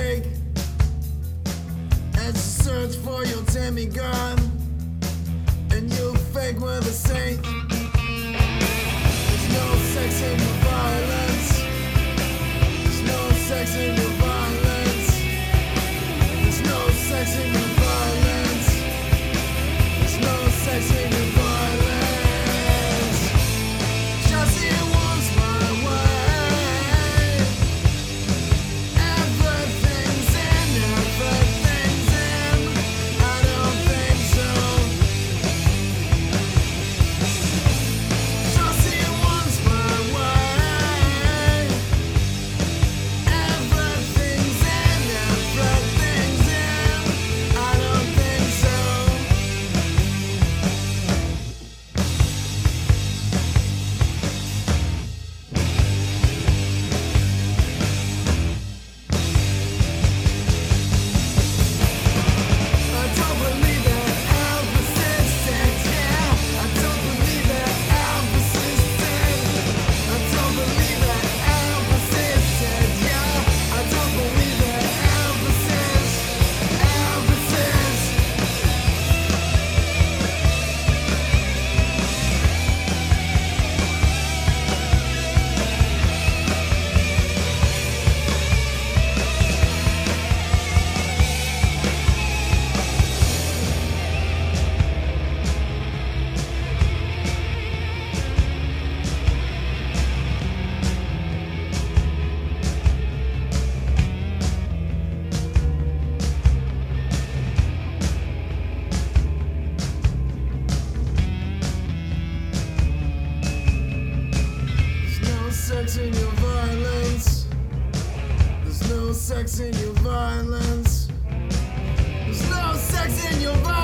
fake as you search for your demigod, and you fake with a saint. There's no sex in your violence. There's no sex in your violence. There's no sex in your violence. There's no sex in your violence. Just it once my way. Everything's in, everything's in. I don't think so. Just it once my way. Everything's in, everything's in. I don't think so. I don't believe that Elvis is dead, yeah. I don't believe that Elvis is dead. I don't believe that Elvis is dead, yeah. I don't believe that Elvis is. There's no sex in your violence. There's no sex in your violence. There's no sex in your violence.